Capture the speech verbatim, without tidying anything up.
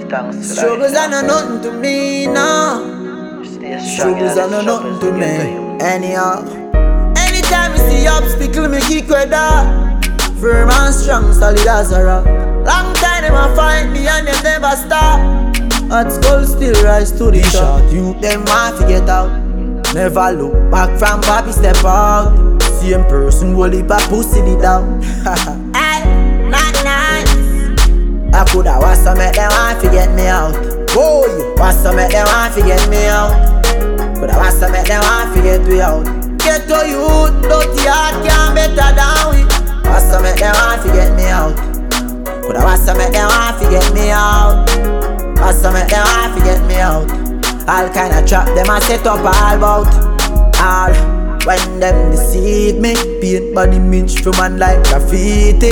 thanks for Struggles life, are no nothing to me now. Stay strong, Struggles yeah, are no the nothing to struggles me. get to you. Anyhow, anytime you see obstacle, me kick with that. Firm and strong, solid as a rock. Long time them a find me and them never stop. At school still rise to the top. You them want to get out. Never look back from papi step out. Same person will leave a pussy it down. Hey, not nice. I coulda was some make them want to get me out. Boy, was some make them want to get me out. Coulda was some make them want to get we out. Get to you, dirty heart can't better than we. Was some make them want to get me out. Coulda was some make them want to get me out. Was some make them want to get me out. All kind of trap them a set up all bout. All when them deceive me, paint body minch for man like graffiti.